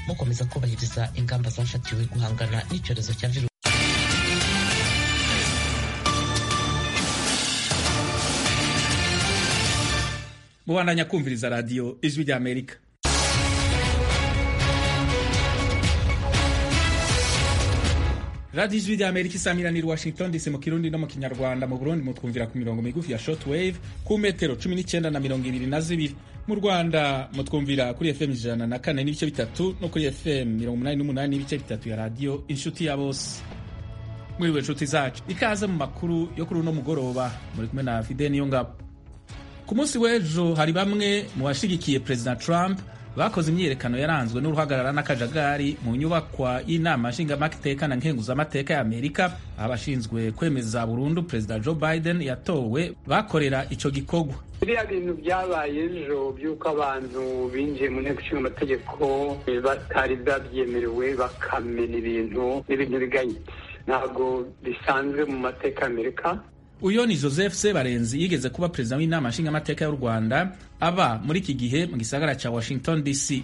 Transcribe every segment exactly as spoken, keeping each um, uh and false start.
mukomeza kubahiriza ingamba zafatiwe guhangana n'icyorezo cya virusi. Mubandanya kumviriza radiyo Ijwi ry'Amerika. radiyo Ijwi ry'Amerika isamirana i Washington D C mu Kirundi no mu Kinyarwanda. Mu Burundi mutwumvira ku mirongo migufi ya shortwave ku metero cumi n'icyenda na mirongo ibiri na zibiri. Mu Rwanda mutwumvira kuri F M ijana na kane n'ibice bitatu no kuri F M mirongo umunani n'umunani n'ibice bitatu ya radiyo Inshuti ya Bose. Mwiriwe nshuti zacu, ikaze mu makuru yo kuri uno mugoroba, muri kumwe na Fidel Niyongabo. Ku munsi w'ejo hari bamwe mu bashigikiye President Trump bakoze imyiyerekano yaranzwe n'uruhagarara n'akajagari mu nyubakwa y'inama nshingamateka na nkenguzamateka ya Amerika, aho abashinzwe kwemeza burundu President Joe Biden yatowe bakorera ico gikorwa. Biriya bintu byabaye ejo by'uko abantu binjiye mu nteko ishinga amategeko batari babyemerewe bakamena ibintu n'ibintu bigayitse, ntabwo bisanzwe mu mateka ya Amerika. Uyo ni Joseph Sebarenzi, yigeze kuba perezida w'inama nshingamateka y'u Rwanda, aba muri iki gihe mu gisagara ca Washington D C.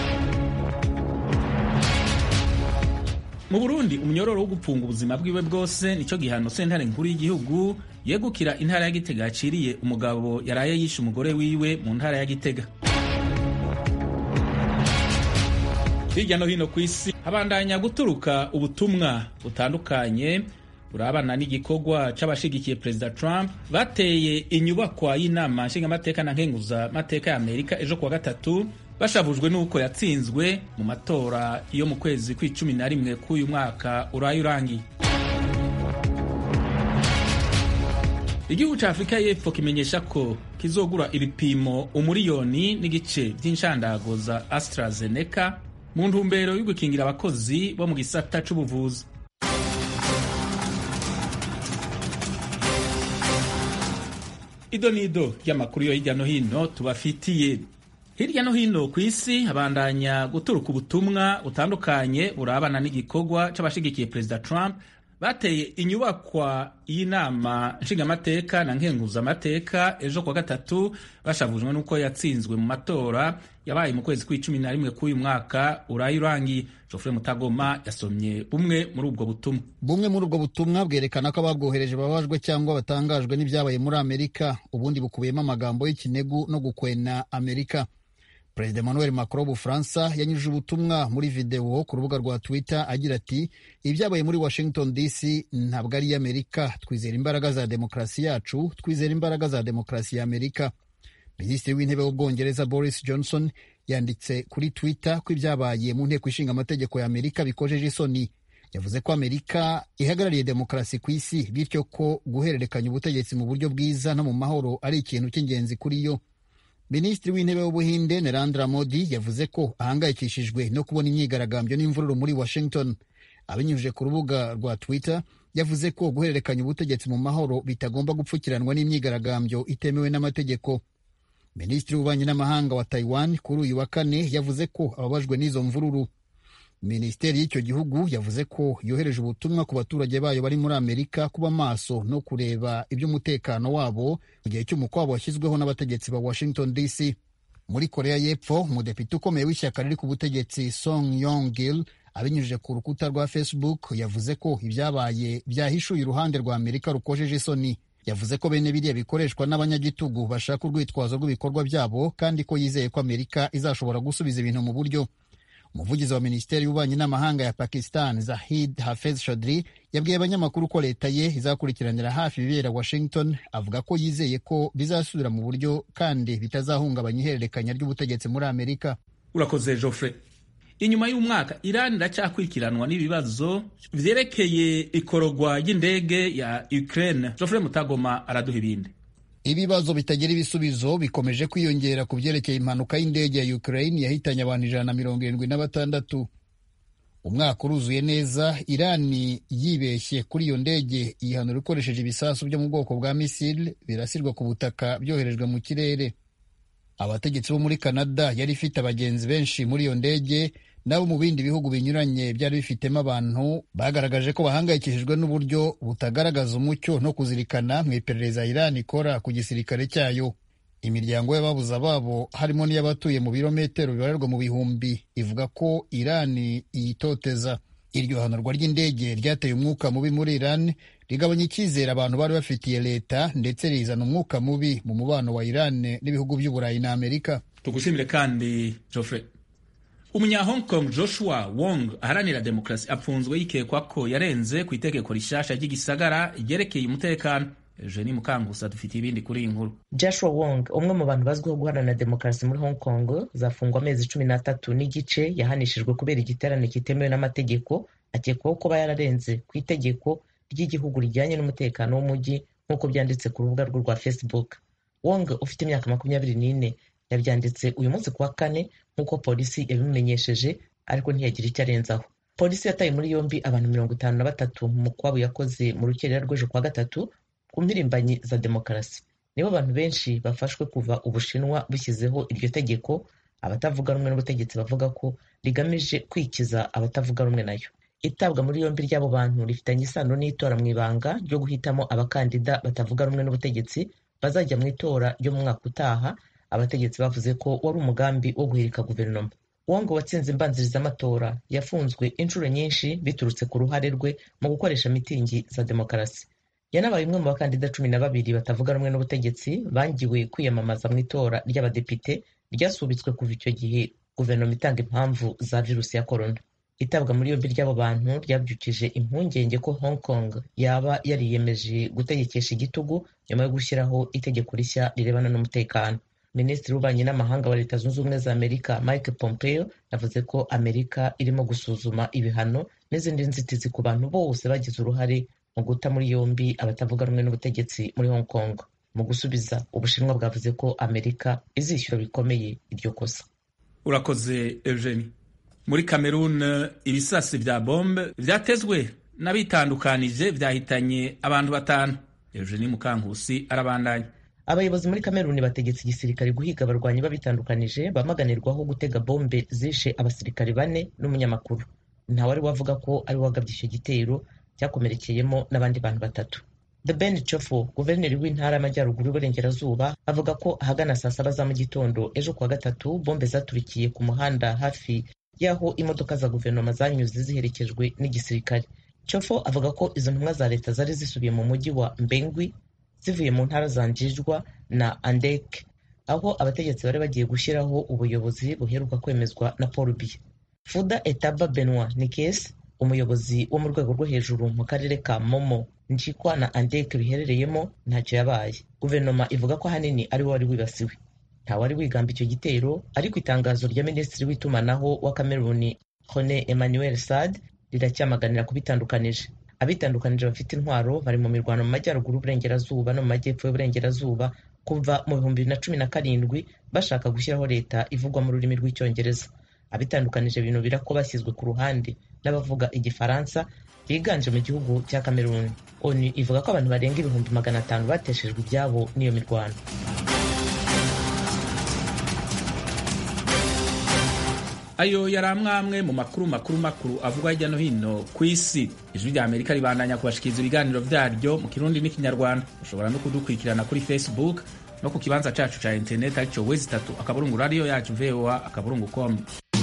Mu Burundi umunyororo wo gupfunga ubuzima bwiwe bwose nico gihano sentare nkuru y'igihugu yegukira intara ya Gitega yaciriye umugabo yaraye yishe umugore wiwe mu ntara ya Gitega. Hirya no hino ku isi habandanya guturuka ubutumwa butandukanye urabana n'igikorwa c'abashigikiye President Trump bateye inyubakwa y'inama nshingamateka na nkenguzamateka ya Amerika ejo kuwa gatatu, bashavujwe n'uko yatsinzwe mu matora yo mu kwezi kw'icumi na rimwe k'uyu mwaka uraye urangiye. Igihugu ca Afrika y'Epfo kimenyesha ko kizogura ibipimo umuriyoni n'igice vy'inshandago za AstraZeneca mu ntumbero yo gukingira abakozi bo mu gisata c'ubuvuzi. Ido nido ry'amakuru yo hirya no hino tubafitiye. Hirya no hino ku isi habandanya guturuka ubutumwa butandukanye burabana n'igikorwa c'abashigikiye President Trump bateye inyubakwa y'inama nshingamateka na nkenguzamateka ejo kwa gatatu, bashavujwe n'uko yatsinzwe mu matora yabaye mu kwezi kw'icumi na rimwe k'uyu mwaka uraye urangiye. Geoffrey Mutagoma yasomye bumwe muri ubwo butumwa. Bumwe muri ubwo butumwa bwerekana ko ababwohereje babajwe cyangwa batangajwe n'ibyabaye muri Amerika, ubundi bukubiyemo amagambo y'ikinegu no gukwena Amerika. Perezida Emmanuel Macron w'Ubufaransa yanyujije ubutumwa muri video ku rubuga rwa Twitter agira ati: ibyabaye muri Washington D C ntabwo ari Amerika, twizera imbaraga za demokarasi yacu, twizera imbaraga za demokarasi ya Amerika. Minisitiri w'intebe w'Ubwongereza Boris Johnson yanditse kuri Twitter ko ibyabaye mu nteko ishinga amategeko ya Amerika bikojeje isoni. Yavuze ko Amerika ihagarariye demokarasi ku isi, bityo ko guhererekanya ubutegetsi mu buryo bwiza no mu mahoro ari ikintu cy'ingenzi kuri yo. Minisitiri w'intebe w'Ubuhinde Narendra Modi yavuze ko ahangayikishijwe no kubona imyigaragambyo n'imvururu muri Washington. Abinyujije ku rubuga rwa Twitter yavuze ko guhererekanya ubutegetsi mu mahoro bitagomba gupfukiranwa n'imyigaragambyo itemewe n'amategeko. Minisitiri w'ububanyi n'amahanga wa Taiwan kuri uyu wa kane yavuze ko ababajwe n'izo mvururu. Minisiteri y'icyo gihugu yavuze ko yohereje ubutumwa ku baturage bayo bari muri Amerika kuba maso no kureba iby'umutekano wabo mu gihe cy'umukwabo washyizweho n'abategetsi ba Washington D C. Muri Korea y'Epfo, umudepite ukomeye w'ishyaka riri ku butegetsi Song Yong-gil abinyujije ku rukuta rwa Facebook yavuze ko ibyabaye byahishuye uruhande rwa Amerika rukojeje isoni. Yavuze ko bene biriya bikoreshwa n'abanyagitugu bashaka urwitwazo rw'ibikorwa byabo, kandi ko yizeye ko Amerika izashobora gusubiza ibintu mu buryo. Umuvugizi wa Minisiteri y'Ububanyi n'Amahanga ya Pakistan Zahid Hafez Chaudhry yabwiye abanyamakuru ko leta ye izakurikiranira hafi ibibera Washington, avuga ko yizeye ko bizasubira mu buryo kandi bitazahungabanya ihererekanya ry'ubutegetsi muri Amerika. Urakoze Geoffrey. Inyuma y'umwaka Iran iracyakurikiranwa n'ibibazo vyerekeye ikorogwa ry'indege ya Ukraine. Geoffrey Mutagoma araduha ibindi. Ibibazo bitagira ibisubizo bikomeje kwiyongera ku byerekeye impanuka y'indege ya Ukraine yahitanye abantu ijana na mirongo irindwi na batandatu. Umwaka uruzuye neza, Irani yibeshye kuri iyo ndege yihanura ikoresheje ibisasu byo mu bwoko bwa misile birasirwa ku butaka byoherejwe mu kirere. Abategetsi bo muri Canada yari ifite abagenzi benshi muri iyo ndege, nabo mu bindi bihugu binyuranye byari bifitemo abantu, bagaragaje ko bahangayikishijwe n'uburyo butagaragaza umucyo no kuzirikana mu iperereza Iran ikora ku gisirikare cyayo. Imiryango y'ababuze ababo harimo n'iy'abatuye mu birometero bibarerwa mu bihumbi ivuga ko Irani iyitoteza. Iryo hanurwa ry'indege ryateye umwuka mubi muri Iran, rigabanya icyizere abantu bari bafitiye leta ndetse rizana umwuka mubi mu mubano wa Iran n'ibihugu by'Uburayi na Amerika. Tugushimire kandi Geoffrey. Umunya Hong Kong Joshua Wong aharanira demokrasi apfunzwe yikekwa ko yarenze ku itegeko rishasha ry'igisagara ryerekeye umutekano. Eugenie Mukangusa dufite ibindi kuri iyi nkuru. Joshua Wong, umwe mu bantu bazwiho guharanira demokarasi muri Hong Kong, zafungwa amezi cumi n'atatu n'igice yahanishijwe kubera igiterane kitemewe n'amategeko, akekwaho kuba yararenze ku itegeko ry'igihugu rijyanye n'umutekano w'umujyi nk'uko byanditse ku rubuga rwe rwa Facebook. Wong ufite imyaka makumyabiri n'ine yabyanditse uyu munsi kuwa kane nk'uko polisi yabimumenyesheje, ariko ntiyagira icyo arenzaho. Polisi yataye muri yombi abantu mirongo itanu na batatu mu mukwabo yakoze mu rukerera rw'ejo kwa gatatu ku mpirimbanyi za demokarasi. Nibo abantu benshi bafashwe kuva Ubushinwa bushyizeho iryo tegeko, abatavuga rumwe n'ubutegetsi bavuga ko rigamije kwikiza abatavuga rumwe nayo. Itabwa muri yombi ry'abo bantu rifitanye isano n'itora mu ibanga ryo guhitamo abakandida batavuga rumwe n'ubutegetsi bazajya mu itora ryo mu mwaka utaha. Abategetsi bavuze ko wari umugambi wo guhirika guverinoma. Wong watsinze imbanzirizaamatora yafunzwe inshuro nyinshi biturutse ku ruhare rwe mu gukoresha mitingi za demokarasi. Yanabaye umwe mu bakandida cumi na babiri batavuga rumwe n'ubutegetsi bangiwe kwiyamamaza mu itora ry'abadepite ryasubitswe kuva icyo gihe guverinoma itanga impamvu za virusi ya korona. Itabwa muri yombi ry'abo bantu ryabyukije impungenge ko Hong Kong yaba yariyemeje gutegekesha igitugu nyuma yo gushyiraho itegeko rishya rirebana n'umutekano. Minisitiri w'ububanyi n'amahanga wa Leta Zunze Ubumwe za Amerika Mike Pompeo yavuze ko Amerika irimo gusuzuma ibihano n'izindi nzitizi ku bantu bose bagize uruhare mu guta muri yombi abatavuga rumwe n'ubutegetsi muri Hong Kong. Mu gusubiza, Ubushinwa bwavuze ko Amerika izishyura bikomeye iryo kosa. Urakoze Eugenie. Muri Cameroon ibisasi vya bombe vyatezwe n'abitandukanije vyahitanye abantu batanu. Eugenie Mukankusi arabandanya. Abayobozi muri Cameroon bategetse igisirikare guhiga abarwanyi babitandukanije bamaganirwaho gutega bombe zishe abasirikare bane n'umunyamakuru. Ntawari wavuga ko ari wagabye icyo gitero cyakomerekeyemo n'abandi bantu batatu. The Ben Chofo, guverineri w'intara y'amajyaruguru y'uburengerazuba, avuga ko ahagana saa saba za mu gitondo ejo kuwa gatatu bombe zaturikiye ku muhanda hafi y'aho imodoka za guverinoma zanyuze ziherekejwe n'igisirikare. Chofo avuga ko izo ntumwa za leta zari zisubiye mu mujyi wa Mbengwi zivuye mu ntara za Njijwa na Andek, aho abategetsi bari bagiye gushyiraho ubuyobozi buheruka kwemezwa na Paul Biya. Fuda Etaba Benoit Nikes, umuyobozi wo mu rwego rwo hejuru mu karere ka Momo, Njikwa na Andek biherereyemo, ntacyo yabaye. Guverinoma ivuga ko ahanini ari we wari wibasiwe. Ntawari wigamba icyo gitero, ariko itangazo rya minisitiri w'itumanaho wa Cameroon Hone Emmanuel Sad riracyamaganira kubitandukanije. Abitandukanije bafite intwaro bari mu mirwano mu majyaruguru y'uburengerazuba no mu majyepfo y'uburengerazuba kuva mu bihumbi bibiri na cumi na karindwi bashaka gushyiraho leta ivugwa mu rurimi rw'icyongereza. Abitandukanije binubira ko bashyizwe ku ruhande n'abavuga igifaransa biganje mu gihugu cya Cameroon. ONU ivuga ko abantu barenga ibihumbi magana atanu bateshejwe ibyabo n'iyo mirwano. Ayo yari amwe mu makuru makuru makuru avugwa hirya no hino ku isi. Ijwi rya Amerika ribandanya kubashikiriza ibiganiro vyaryo mu Kirundi n'Ikinyarwanda. Ushobora no kudukurikirana kuri Facebook no ku kibanza cacu ca internet aricyo wezi tatu akaburungu radio yacu V O A akaburungu com.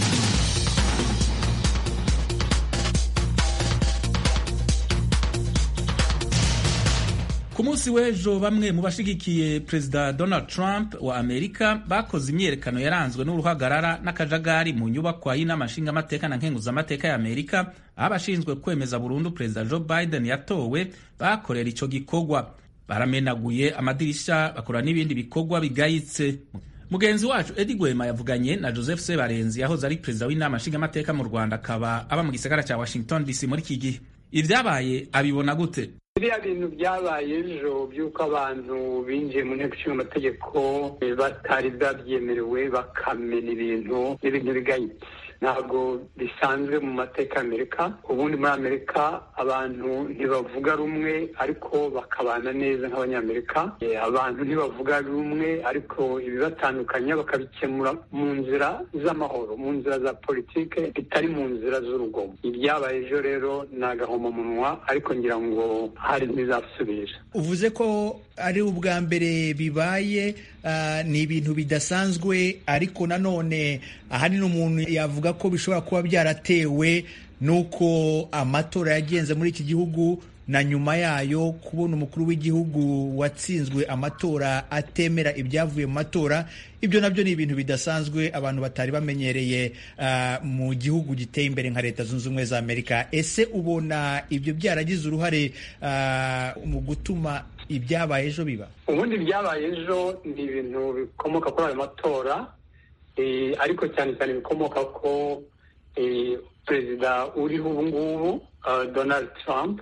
Ku munsi w'ejo bamwe mu bashigikiye Perezida Donald Trump wa Amerika bakoze imyerekano yaranzwe n'uruhagarara n'akajagari mu nyubakwa y'inama nshingamateka na nkenguzamateka ya Amerika, aho abashinzwe kwemeza burundu Perezida Joe Biden yatowe bakorera ico gikorwa. Baramenaguye amadirisha, bakora n'ibindi bikorwa bigayitse. Mugenzi wacu Eddie Gwema yavuganye na Joseph Sebarenzi yahoze ari Perezida w'inama nshingamateka mu Rwanda, akaba aba mu gisagara cya Washington D C muri iki gihe. Ivyabaye abibona gute? Biriya bintu byabaye ejo by'uko abantu binjiye mu nteko ishinga amategeko batari babyemerewe bakamena ibintu n'ibintu bigayitse. ntabwo bisanzwe mu mateka y'Amerika. Ubundi muri Amerika abantu ntibavuga rumwe ariko bakabana neza nk'abanyamerika. Abantu ntibavuga rumwe ariko ibibatandukanya bakabikemura mu nzira z'amahoro, mu nzira za politike, bitari mu nzira z'urugomo. Ibyabaye ejo rero ni agahomamunwa, ariko ngira ngo hari ntibizasubira. Uvuze ko ari ubwa mbere bibaye, uh, ni ibintu bidasanzwe, ariko nanone ahanini umuntu yavuga ko bishobora kuba byaratewe nuko amatora yagenze muri iki gihugu, na nyuma yayo kubona umukuru w'igihugu watsinzwe amatora atemera ibyavuye mu matora. Ibyo nabyo ni ibintu bidasanzwe abantu batari bamenyereye uh, mu gihugu giteye imbere nka Leta Zunze Ubumwe za Amerika. Ese ubona ibyo byaragize uruhare uh, mu gutuma ibyabaye ejo biba? Ubundi ibyabaye ejo ni ibintu bikomoka kuri ayo matora, eh, ariko cyane cyane bikomoka ko eh, perezida uriho ubu ngubu uh, Donald Trump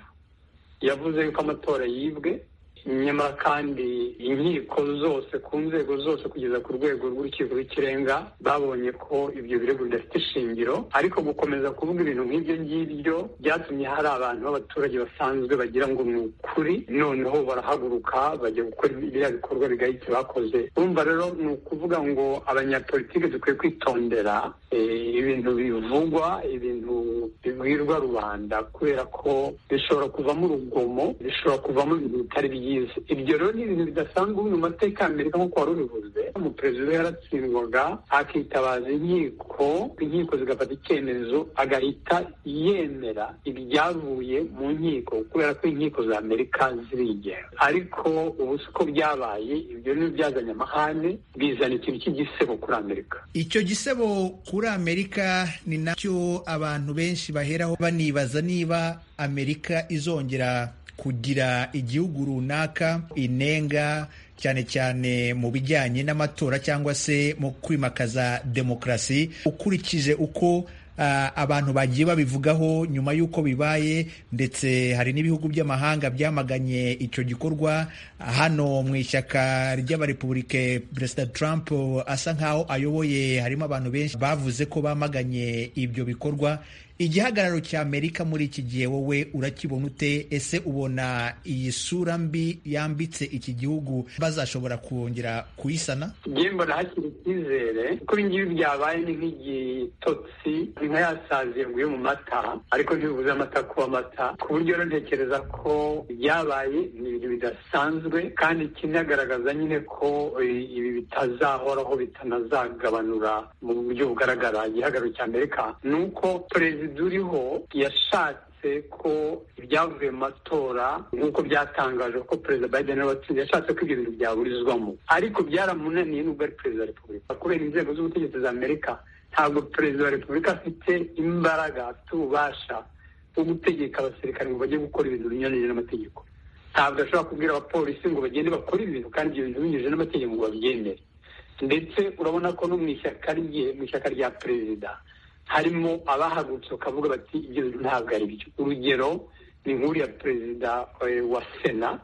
yavuze yuko amatora yibwe, nyamara kandi inkiko zose ku nzego zose kugeza ku rwego rw'urukiko rw'ikirenga babonye ko ibyo birego bidafite ishingiro. Ariko gukomeza kuvuga ibintu nk'ibyo ngibyo byatumye hari abantu b'abaturage basanzwe bagira ngo ni ukuri, noneho barahaguruka bajya gukora biriya bikorwa bigayitse bakoze. Urumva rero ni ukuvuga ngo abanyapolitike dukwiye kwitondera eh, ibintu bivugwa, ibintu bibwirwa rubanda, kubera ko bishobora kuvamo urugomo, bishobora kuvamo ibintu bitari byiza. Ibyo rero ni ibintu bidasanzwe mu mateka y'Amerika nk'uko wari ubivuze. Umuperezida yaratsindwaga akitabaza inkiko, inkiko zigafata icyemezo, agahita yemera ibyavuye mu nkiko, kubera ko inkiko za Amerika zirigenga. Ariko ubu siko byabaye, ibyo ni byazanye amahane, bizana ikintu cy'igisebo kuri Amerika. Icyo gisebo kuri Amerika ni nacyo abantu benshi baheraho banibaza niba Amerika izongera kugira igihugu runaka inenga, cyane cyane mu bijyanye n'amatora cyangwa se mu kwimakaza demokarasi. Ukurikije uko Uh, abantu bagiye babivugaho nyuma y'uko bibaye, ndetse hari n'ibihugu by'amahanga byamaganye icyo gikorwa. Hano mu ishyaka ry'abarepublike Perezida Trump asa nkaho ayoboye, harimo abantu benshi bavuze ko bamaganye ibyo bikorwa. Igihagararo cya Amerika muri iki gihe wowe urakibona ute? Ese ubona iyi sura mbi yambitse iki gihugu bazashobora kongera kuyisana? Ngiye mbona hakiri icyizere, kuko ibingibi byabaye ni nk'igitotsi, inka yasaziye ngo iyo mu mata, ariko ntibibuze amata kuba amata. Ku buryo rero ntekereza ko ibyabaye ni ibintu bidasanzwe, kandi kinagaragaza nyine ko ibi bitazahoraho, bitanazagabanura mu buryo bugaragara. Igihagararo cya Amerika ni uko perezida uriho yashatse ko ibyavuye mu matora nk'uko byatangaje ko perezida Biden watsinze, yashatse ko ibyo bintu byaburizwamo, ariko byaramunaniye nubwo ari perezida wa Repubulika. Kubera inzego z'ubutegetsi za Amerika, ntabwo perezida wa Repubulika afite imbaraga, afite ububasha bwo gutegeka abasirikare ngo bajye gukora ibintu binyuranyije n'amategeko. Ntabwo ashobora kubwira abapolisi ngo bagende bakore ibintu kandi ibyo bintu binyuranyije n'amategeko ngo babyemere. Ndetse urabona ko no mu ishyaka rye, mu ishyaka rya perezida, harimo abahagurutse bakavuga bati ibyo bintu ntabwo ari byo. Urugero ni nk'uriya perezida wa Sena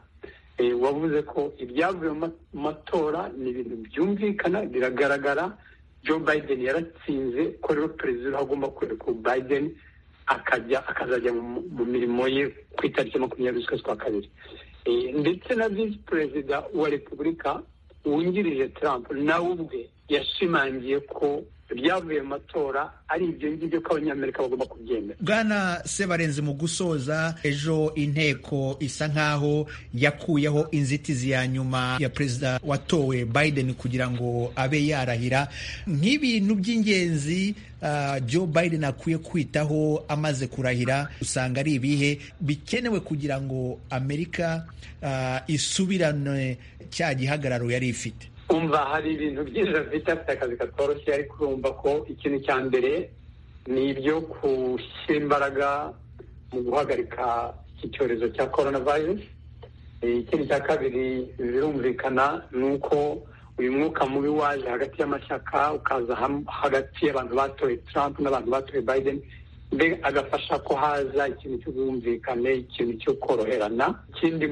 wavuze ko ibyavuye mu matora ni ibintu byumvikana, biragaragara. Joe Biden yaratsinze, ko rero perezida agomba kwereka Biden akajya akazajya mu mirimo ye ku itariki makumyabiri z'ukwezi kwa kabiri. Ndetse na visi perezida wa Repubulika wungirije Trump nawe ubwe yashimangiye ko ibyavuye mu matora ari ibyo ngibyo ko abanyamerika bagomba kubyemera. Bwana Sebarenzi, mu gusoza, ejo inteko isa nkaho yakuyeho inzitizi ya nyuma ya perezida watowe Biden kugira ngo abe yarahira. Nk'ibintu by'ingenzi uh, Joe Biden akwiye kwitaho amaze kurahira, usanga ari ibihe bikenewe kugira ngo Amerika uh, isubirane cya gihagararo yari ifite? Umva, hari ibintu byinshi bafite, afite akazi katoroshye, ariko urumva ko ikintu cya mbere ni ibyo gushyira imbaraga mu guhagarika iki cyorezo cya coronavirus. Ikindi cya kabiri birumvikana ni uko uyu mwuka mubi waje hagati y'amashyaka, ukaza hagati y'abantu batoye Trump n'abantu batoye Biden, mbe agafasha ko haza ikintu cy'ubwumvikane, ikintu cyo koroherana. Ikindi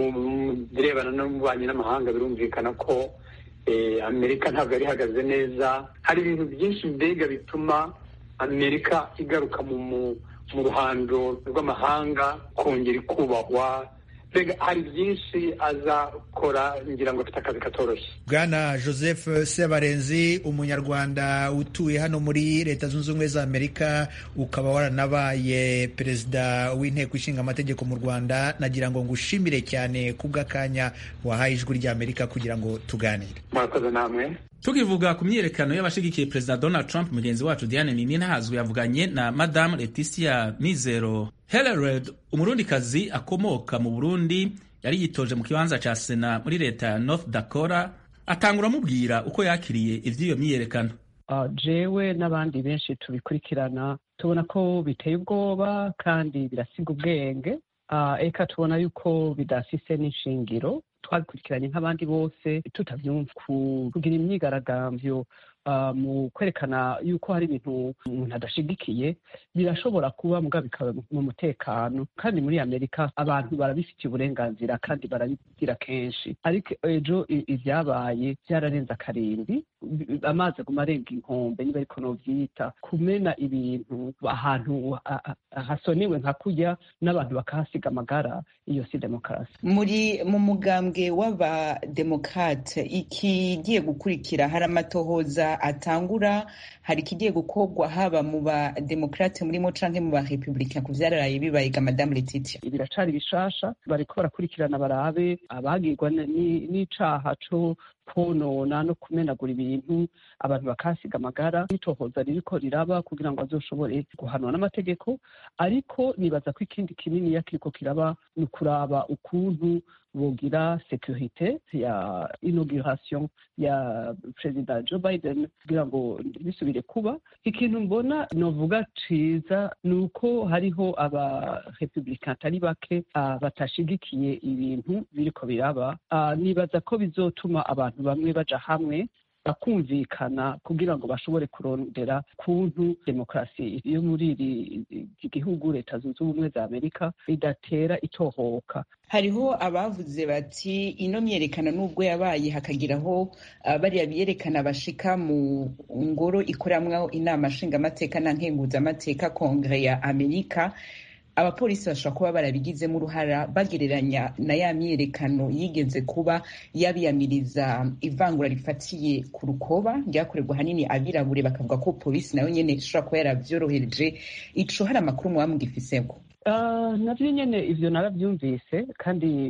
mu birebana n'ububanyi n'amahanga, birumvikana ko Amerika ntabwo yari ihagaze neza. Hari ibintu byinshi mbega bituma amerika igaruka mu mu ruhando rw'amahanga kongera ikubahwa. Hari byinshi azakora, ngira ngo afite akazi katoroshye. Bwana Joseph Sebarenzi, umunyarwanda utuye hano muri Leta Zunze Ubumwe za Amerika, ukaba waranabaye perezida w'inteko ishinga amategeko mu Rwanda, nagira ngo ngushimire cyane kubw'akanya wahaye ijwi rya Amerika kugira ngo tuganire. Murakoze namwe. Tukivuga ku myiyerekano y'abashigikiye perezida Donald Trump, mugenzi wacu Diane Nininahazwe yavuganye na Madame Leticia Mizero Hellered, umurundikazi akomoka mu Burundi, yari yitoje mu kibanza ca Sena muri leta ya North Dakota. Atangura amubwira uko yakiriye ivy'iyo myiyerekano. Uh, jewe n'abandi benshi tubikurikirana tubona ko biteye ubwoba kandi birasiga ubwenge. Uh, eka tubona yuko bidafise n'inshingiro. Twabikurikiranye nk'abandi bose tutavyumva kugira imyigaragambyo uh, mu kwerekana yuko hari ibintu umuntu adashigikiye birashobora kuba muga bikaba mu mutekano, kandi muri Amerika abantu barabifitiye uburenganzira kandi barabigira kenshi. Ariko ejo ivyabaye byararenze akarimbi, amazi aguma arenga inkombe, niba ariko novyita kumena ibintu ahantu hasonewe nka kurya n'abantu bakahasiga amagara. Iyo si demokarasi. Muri mu mugambwe w'abademokrate ikigiye gukurikira, hari amatohoza atangura, hari ikigiye gukorwa haba mu bademokrate murimo canke mu barepublika ku vyararaye bibayiga. Madame Letitia, biracari bishasha, bariko barakurikirana barabe abagirwa n'icaha co konona no kumenagura ibintu abantu bakasiga amagara. N'itohoza ririko riraba kugira ngo azoshobore guhanwa n'amategeko, ariko nibaza ko ikindi kinini yakiriko kiraba ni kuraba ukuntu bogira securite ya inauguration ya President Joe Biden kugira ngo bisubire kuba. Ikintu mbona novuga ciza nuko hariho aba republican tari bake uh, batashigikiye ibintu biriko biraba. Uh, nibaza ko bizotuma abantu bamwe baja hamwe bakumvikana kugira ngo bashobore kurondera kuntu demokarasi yo muri iri gihugu Leta Zunze Ubumwe za Amerika idatera itohoka. Hariho abavuze bati ino myerekana nubwo yabaye hakagiraho uh, bariya biyerekana bashika mu ngoro ikoramwaho inama nshingamateka na nkenguzamateka Kongre ya Amerika, abapolisi bashobora kuba barabigizemo uruhara, bagereranya na ya myiyerekano yigeze kuba yabiyamiriza ivangura rifatiye ku rukoba ryakorerwa hanini abirabure, bakavuga ko polisi nayo nyene ishobora kuba yaravyorohereje. Ico hari amakuru mwamugifiseko? Uh, navyo nyene ivyo naravyumvise, kandi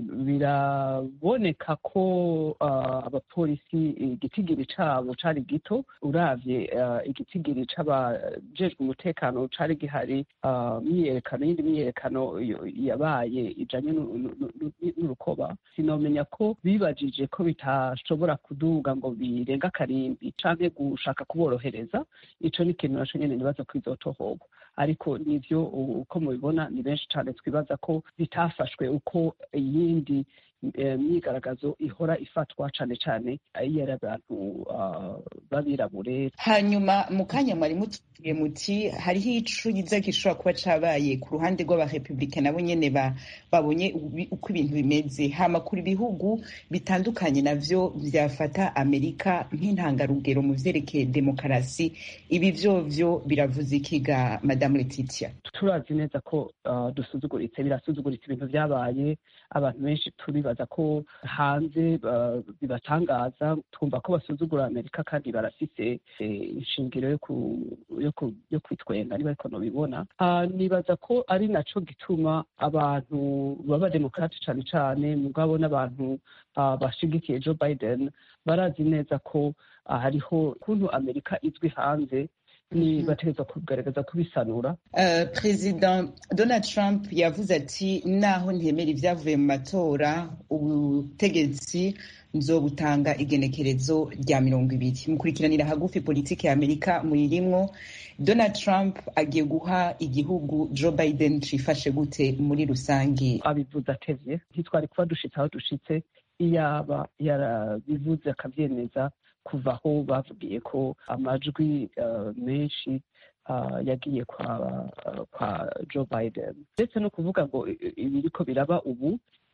biraboneka ko uh, abapolisi igitigiri cabo cari gito uravye uh, igitigiri c'abajejwe umutekano cari gihari. Uh, myiyerekano yindi myiyerekano yabaye ijanye n'urukoba, sinomenya ko bibajije ko bitashobora kuduga ngo birenga akarimbi canke gushaka kuborohereza. Ico ni ikintu naco nyene nibaza ko izotohogwa, ariko nivyo uko mubibona ni benshi cyane twibaza ko bitafashwe uko iyindi myigaragazo ihora ifatwa cyane cyane iyo ari abantu uh, babirabure. Hanyuma mu kanya mwari mutubwiye muti hariho ico yiza gishobora kuba cabaye ku ruhande rw'abarepublika nabo nyene babonye uko ibintu bimeze. Hama kuri bihugu bitandukanye navyo vyafata Amerika nk'intangarugero mu vyerekeye demokarasi, ibi vyovyo biravuze ikiga Madame Letitia? Turazi neza ko uh, dusuzuguritse, birasuzuguritse ibintu vyabaye. Abantu benshi turibaza ko hanze uh, bibatangaza, twumva ko basuzugura Amerika kandi barafise inshingiro yo ku, yo ku, yo kwitwenga niba ariko nobibona. Uh, nibaza ko ari naco gituma abantu baba demokrati cane cane, mugabo n'abantu uh, bashigikiye Joe Biden barazi neza ko uh, hariho kuntu Amerika izwi hanze ni bategeza kugaragaza kubisanura. Uh, President Donald Trump yavuze ati naho ntemera ivyavuye mu matora, ubutegetsi nzobutanga igenekerezo rya mirongo ibiri. Mukurikiranira hagufi politiki ya Amerika muyirimwo. Donald Trump agiye guha igihugu Joe Biden cifashe gute muri rusangi? Abivuze atevye, ntitwari kuba dushitse aho dushitse iyaba yarabivuze akavyemeza kuva aho bavugiye ko amajwi uh, menshi uh, yagiye kwa uh, kwa Joe Biden. Ndetse no kuvuga ngo ibiriko biraba ubu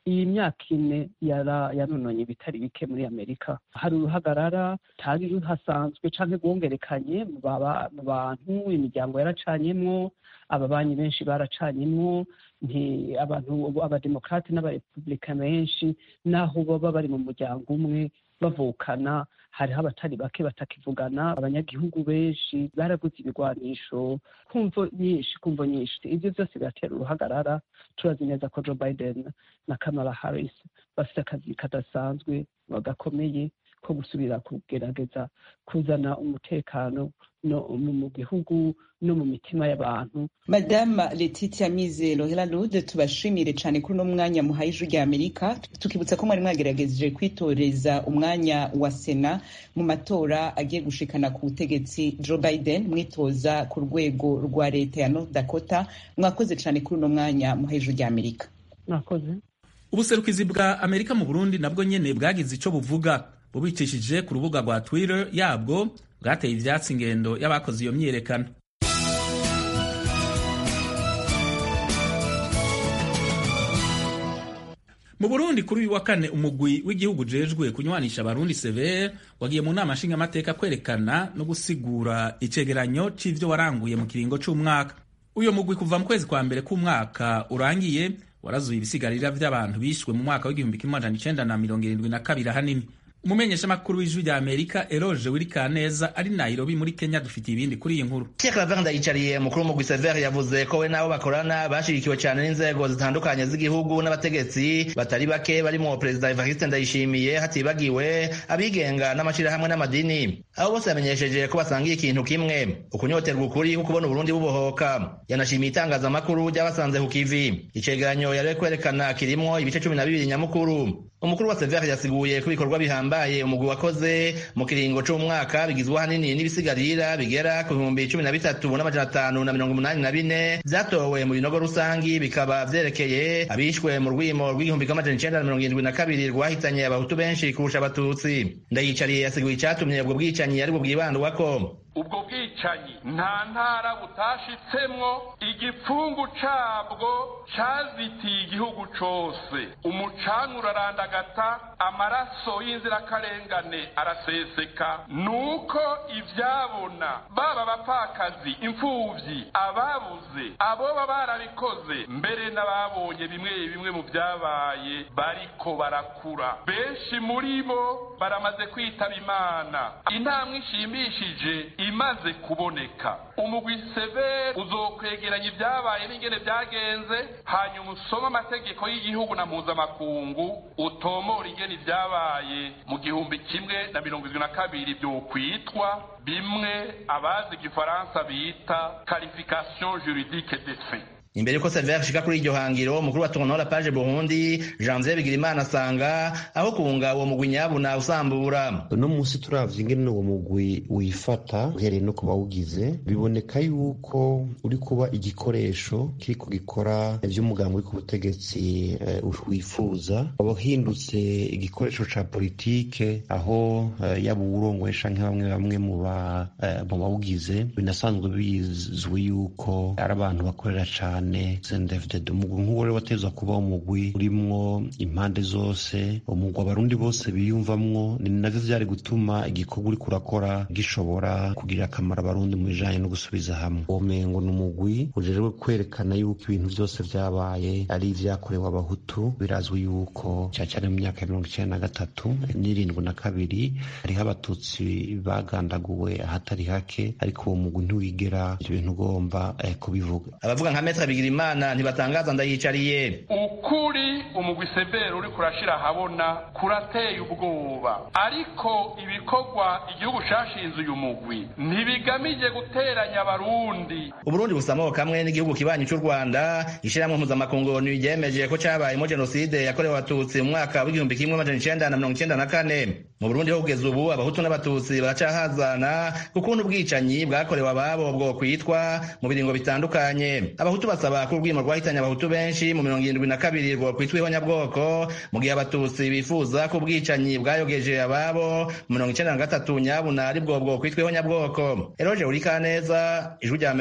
iyi myaka ine yanononye ibitari bike muri Amerika. Hari uruhagarara tari ruhasanzwe canke rwongerekanye mu bantu, imiryango yaracanyemwo, ababanyi benshi baracanyemwo, nti abantu abademokrate n'abarepublika benshi naho baba bari mu muryango umwe bavukana, hariho abatari bake batakivugana, abanyagihugu benshi baraguze ibigwanisho kumvo nyinshi kumvo nyinshi. Ivyo vyose biratera uruhagarara. Turazi neza ko Joe Biden na Kamala Harris bafite akazi kadasanzwe bagakomeye ko gusubira kugerageza kuzana umutekano no mu gihugu no mu mitima y'abantu. Madame Letitia Mizero Helalude, tubashimire cyane kuri uno mwanya muhaye ijwi rya Amerika, tukibutsa ko mwari mwagerageje kwitoreza umwanya wa Sena mu matora agiye gushikana ku butegetsi Joe Biden, mwitoza ku rwego rwa leta ya North Dakota. Mwakoze cyane kuri uno mwanya muhaye ijwi rya Amerika. Mwakoze. Ubuserukizi bwa Amerika mu Burundi nabwo nyene bwagize ico buvuga, bubicishije ku rubuga rwa Twitter yabwo bwateye ivyatsi ingendo y'abakoze iyo myiyerekano. Mu Burundi kuri uyu wa kane umugwi w'igihugu jejwe kunywanisha abarundi Sever wagiye mu nama nshingamateka kwerekana no gusigura icegeranyo c'ivyo waranguye mu kiringo c'umwaka. Uyo mugwi kuva mu kwezi kwa mbere k'umwaka urangiye warazuye ibisigarira vy'abantu bishwe mu mwaka w'igihumbi kimwe amajana icenda na mirongo irindwi na kabiri ahanini. Umumenyesha makuru w'ijwi rya Amerika Eroge Wirikaneza ari Nairobi muri Kenya dufite ibindi kuri iyi nkuru. Pierre Claver Ndayicariye mukuru mu Sever yavuze ko we nabo bakorana bashirikiwe cyane n'inzego zitandukanye z'igihugu n'abategetsi batari bake barimo President Evariste Ndayishimiye, hatibagiwe abigenga n'amashira hamwe n'amadini. Abo bose yamenyesheje ko basangiye ikintu kimwe, ukunyoterwa ukuri ko kubona Burundi bubohoka. Yanashimiye itangazamakuru ry'abasanze ku kivi. Icegeranyo yari kwerekana kirimo ibice cumi na bibiri nyamukuru. Umukuru wa Sever yasiguye ko ibikorwa bihambaye umugwi wakoze mu kiringo c'umwaka bigizwe hanini n'ibisigarira bigera ku bihumbi cumi na bitatu n'amajana atanu na mirongo umunani na bine vyatowe mu binogo rusangi, bikaba vyerekeye abishwe mu rwimo rw'igihumbi kimwe amajana icenda na mirongo irindwi na kabiri rwahitanye abahutu benshi kurusha abatutsi. Ndayicariye yasiguye icatumye ubwo bwicanyi ari bwo bwibandwako. Ubwo bwicanyi nta ntara butashitsemwo, igipfungu cabwo cazitiye igihugu cose, umucanwa urarandagata, amaraso y'inzirakarengane araseseka. Nuko ivyabona baba bapfakazi, imfuvyi, ababuze, aboba barabikoze, mbere n'ababonye bimwe bimwe mu vyabaye bariko barakura. Benshi muri bo baramaze kwitaba Imana. Intambwe ishimishije imaze kuboneka. Umugwi Sever uzokwegeranya ibyabaye n'ingene byagenze, hanyuma usoma amategeko y'igihugu na mpuzamakungu, utomora ingene ibyabaye mu gihumbi kimwe na mirongo irindwi na kabiri byokwitwa bimwe abazi igifaransa bita qualification juridique des faits. Imbere yuko Sever shika kuri iryo hangiro, umukuru wa Tonora Page Burundi Janvier Bigirimana asanga aho kunga uwo mugwi nyabuna usambura. No musi turavye ingene uwo mugwi wifata uhereye no kubawugize, biboneka yuko uri kuba igikoresho kiriko gikora ivy'umugambi uri ku butegetsi uh, wifuza, abahindutse igikoresho ca politike, aho uh, yaba uwurongoresha nk'abamwe bamwe mu ba uh, mu bawugize, binasanzwe bizwi yuko ari abantu bakorera cane Sendefde. Umugwi nk'uwo rero watezwa kuba umugwi urimwo impande zose, umugwi abarundi bose biyumvamwo, ni navyo vyari gutuma igikorwa uri kurakora gishobora kugirira akamaro abarundi mu bijanye no gusubiza hamwe. Womengo ni umugwi ujejwe kwerekana yuko ibintu vyose vyabaye ari ivyakorewe abahutu. Birazwi yuko cyane cyane mu myaka ya mirongo icenda na gatatu n'irindwi na kabiri hariho abatutsi bagandaguwe ahatari hake, ariko uwo mugwi ntiwigera ivyo bintu ugomba eh, kubivuga. Abavuga nka Metre Bigirimana ntibatangaza Ndayicariye. Ukuri umugwi Sever uri kurashira habona kurateye ubwoba, ariko ibikorwa igihugu cashinze uyu mugwi ntibigamije guteranya abarundi. Uburundi busamo kamwe n'igihugu kibanyi cy'u Rwanda, ishiramwe mpuzamakungu ntiyemeje ko cabayemo genocide yakorewe abatutsi mu mwaka w'igihumbi kimwe amajana icenda na mirongo icenda na kane. Mu Burundi ho kugeza ubu abahutu n'abatutsi baracahazana kukuntu ubwicanyi bwakorewe ababo bwo kwitwa mu biringo bitandukanye. Abahutu basaba ko urwimo rwahitanye abahutu benshi mu mirongo irindwi na kabiri rwo kwitwa nyabwoko, mu gihe abatutsi bifuza ko ubwicanyi bwayogeje ababo mu mirongo icenda na gatatu nyabuna ari bwo bwo kwitwa nyabwoko. Eroge Wirikaneza, Ijwi rya Amerika.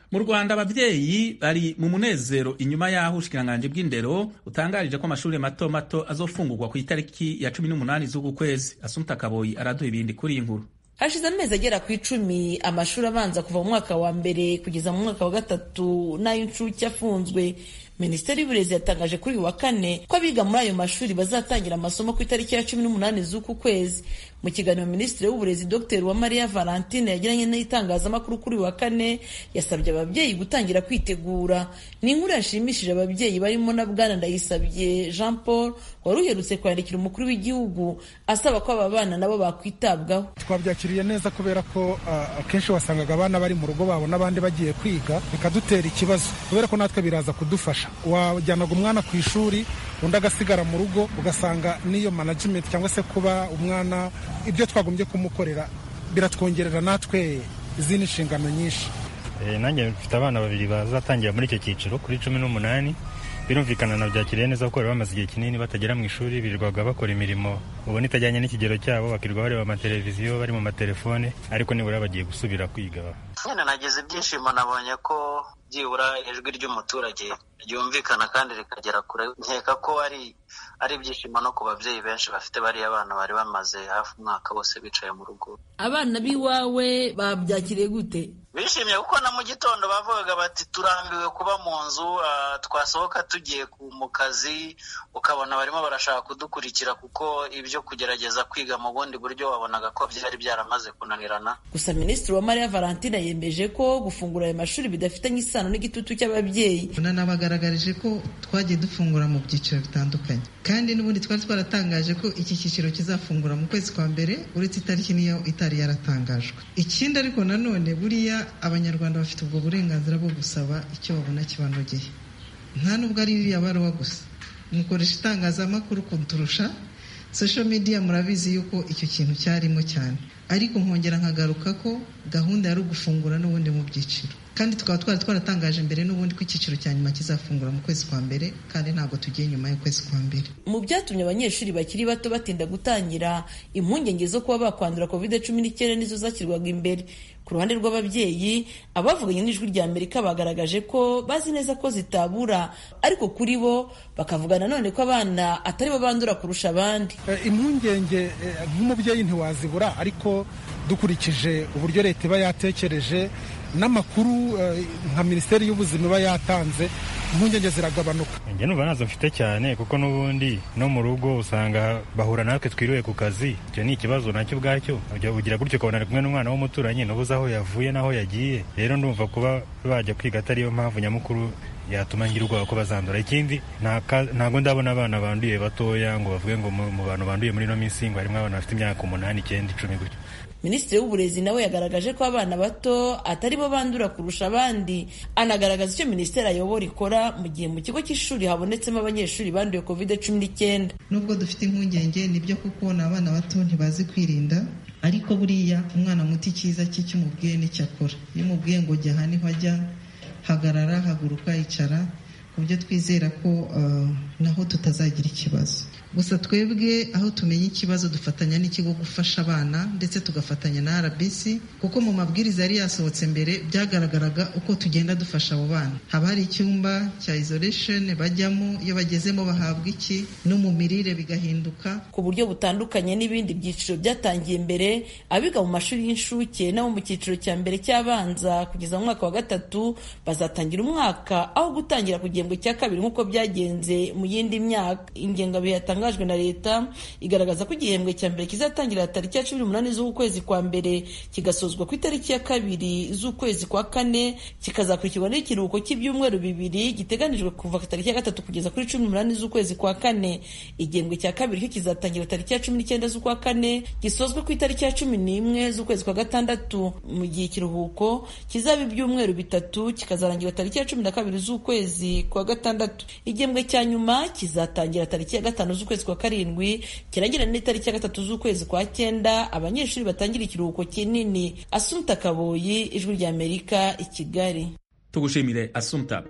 Mu Rwanda abavyeyi bari mu munezero inyuma y'aho ubushikiranganje bw'indero utangarije ko amashuri mato mato azofungurwa ku itariki ya cumi n'umunani z'uku kwezi. Asumta Kaboyi araduha ibindi kuri iyi nkuru. Hashize amezi agera ku icumi amashuri abanza kuva mu mwaka wa mbere kugeza mu mwaka wa gatatu n'ay'incuke afunzwe. Minisiteri y'Uburezi yatangaje kuri uyu wa kane ko abiga muri ayo mashuri bazatangira amasomo ku itariki ya cumi n'umunani z'uku kwezi. Mu kiganiro Minisitiri w'Uburezi Dr Uwamariya Valentine yagiranye n'itangazamakuru kuri uyu wa kane yasabye ababyeyi gutangira kwitegura. Ni inkuru yashimishije ababyeyi barimo na Bwana Ndayisabye Jean Paul wari uherutse kwandikira umukuru w'igihugu asaba ko aba bana nabo bakwitabwaho. Twabyakiriye neza kubera ko akenshi uh, wasangaga abana bari mu rugo babo n'abandi bagiye kwiga bikadutera ikibazo kubera ko natwe biraza kudufasha. Wajyanaga umwana ku ishuri undi agasigara mu rugo ugasanga n'iyo management cyangwa se kuba umwana ibyo twagombye kumukorera biratwongerera natwe izindi nshingano nyinshi. E, nanjye mfite abana babiri bazatangira muri icyo cyiciro kuri cumi n'umunani. Birumvikana na byakiriye neza kuko bari bamaze igihe kinini batagera mu ishuri birirwaga bakora imirimo ubona itajyanye n'ikigero cyabo bakirirwa bareba amateleviziyo bari mu matelefone ariko nibura bagiye gusubira kwiga. Nyine nagize ibyishimo nabonye ko byibura ijwi ry'umuturage ryumvikana kandi rikagera kure. Nkeka ko ari ari ibyishimo no ku babyeyi benshi bafite bari abana bari bamaze hafi umwaka bose bicaye mu rugo. Abana biwawe babyakiriye gute? Bishimye kuko na mu gitondo bavugaga bati turambiwe kuba mu nzu, uh, twasohoka tugiye mu kazi ukabona barimo barashaka kudukurikira kuko ibyo kugerageza kwiga mu bundi buryo wabonaga ko byari byaramaze kunanirana. Gusa Minisitiri wa Maria Valentine yemeje ko gufungura aya mashuri bidafitanye isano n'igitutu cy'ababyeyi. Nanabagaragarije ko twagiye dufungura mu byiciro bitandukanye kandi n'ubundi twari twaratangaje ko iki cyiciro kizafungura mu kwezi kwa mbere uretse itariki niyo itari yaratangajwe. Ikindi ariko nanone buriya abanyarwanda bafite ubwo burenganzira bwo gusaba icyo babona kibanogeye. Nta nubwo ari iriya baruwa gusa, mukoresha itangazamakuru kunturusha, social media murabizi yuko icyo kintu cyarimo cyane, ariko nkongera nkagaruka ko gahunda yari ugufungura n'ubundi mu byiciro kandi tukaba twari twaratangaje mbere n'ubundi ko icyiciro cya nyuma kizafungura mu kwezi kwa mbere kandi ntabwo tugiye nyuma y'ukwezi kwa mbere. Mu byatumye abanyeshuri bakiri bato batinda gutangira, impungenge zo kuba bakwandura covid cumi n'icyenda nizo zakirwaga imbere. Ku ruhande rw'ababyeyi, abavuganye n'ijwi rya Amerika bagaragaje ko bazi neza ko zitabura, ariko kuri bo bakavuga nanone ko abana atari bo bandura kurusha abandi. E, impungenge e, nk'umubyeyi ntiwazibura, ariko dukurikije uburyo leta iba yatekereje n'amakuru nka Minisiteri y'Ubuzima iba yatanze, impungenge ziragabanuka. Njye numva nazo mfite cyane kuko n'ubundi no mu rugo usanga bahura natwe twiriwe ku kazi. Icyo ni ikibazo nacyo ubwacyo, ugira gutyo ukabona kumwe n'umwana w'umuturanyi n'ubuze aho yavuye n'aho yagiye. Rero ndumva kuba bajya kwiga atari yo mpamvu nyamukuru yatuma ngira ubwoba ko bazandura. Ikindi ntabwo ndabona abana banduye batoya ngo bavuge ngo mu bantu banduye muri ino minsi ngo harimo abana bafite imyaka umunani icyenda icumi gutyo. Minisitiri w'Uburezi nawe yagaragaje ko abana bato atari bo bandura kurusha abandi, anagaragaza icyo minisiteri ayobora ikora mu gihe mu kigo cy'ishuri habonetsemo abanyeshuri banduye covid cumi n'icyenda. Nubwo dufite impungenge nibyo kuko abana bato ntibazi kwirinda, ariko buriya umwana muto icyiza cye cy'umubwiye n'icyo akora. Iyo umubwiye ngo jya aha niho ajya, hagarara, haguruka, icara, ku buryo twizera ko uh, naho tutazagira ikibazo. Gusa twebwe aho tumenya ikibazo dufatanya n'ikigo gufasha abana ndetse tugafatanya na R B C kuko mu mabwiriza yari yasohotse mbere byagaragaraga uko tugenda dufasha abo bana. Haba hari icyumba cya isolation bajyamo, iyo bagezemo bahabwa iki, no mu mirire bigahinduka. Ku buryo butandukanye n'ibindi byiciro byatangiye mbere, abiga mu mashuri y'inshuke nabo mu cyiciro cya mbere cy'abanza kugeza mu mwaka wa gatatu bazatangira umwaka aho gutangira ku gihembwe cya kabiri nk'uko byagenze mu yindi myaka. Ingengabihe yatangajwe na leta igaragaza ko igihembwe cya mbere kizatangira tariki ya cumi n'umunani z'ukwezi kwa mbere kigasozwa ku itariki ya kabiri z'ukwezi kwa kane, kikazakurikirwa n'ikiruhuko cy'ibyumweru bibiri giteganijwe kuva tariki ya gatatu kugeza kuri cumi n'umunani z'ukwezi kwa kane. Igihembwe cya kabiri cyo kizatangira tariki ya cumi n'icyenda z'ukwa kane gisozwe ku itariki ya cumi n'imwe z'ukwezi kwa gatandatu, mu gihe ikiruhuko kizaba ibyumweru bitatu kikazarangira tariki ya cumi na kabiri z'ukwezi kwa gatandatu. Igihembwe cya nyuma kizatangira tariki ya gatanu z'ukwezi kwa karindwi kirangira n'itariki ya gatatu z'ukwezi kwa cyenda, abanyeshuri batangira ikiruhuko kinini. Asumta Kaboyi, Ijwi rya Amerika, i Kigali. Tugushimire Asumta.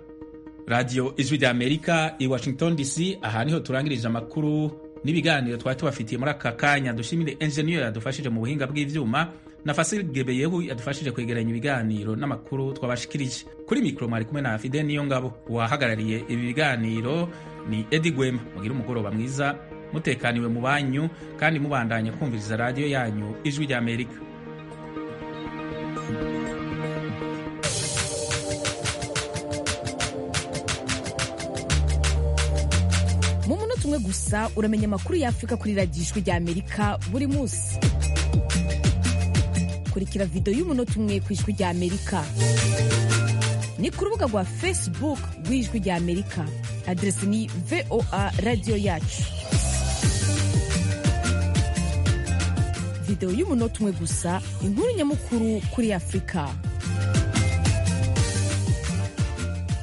Radio Ijwi rya Amerika i Washington D C. Aha niho turangirije amakuru n'ibiganiro twari tubafitiye muri aka kanya. Dushimire engineer yadufashije mu buhinga bw'ivyuma. na Fasil Gebeyehu yadufashije kwegeranya ibiganiro n'amakuru twabashikirije. Kuri mikro mwari kumwe na Fide niyo ngabo. Uwahagarariye ibi biganiro ni Eddie Gwema. Mugira umugoroba mwiza, mutekaniwe mu banyu kandi mubandanya kumviriza radio yanyu Ijwi rya Amerika. Mu munota umwe gusa uramenya amakuru y'Afrika kuri radio Ijwi rya Amerika buri munsi. Kurikira video y'umunota umwe ku Ijwi rya Amerika. Ni ku rubuga rwa Facebook rw'Ijwi rya Amerika. Adresi ni V O A Radio Yacu. Video y'umunota umwe gusa, inkuru nyamukuru kuri Afrika.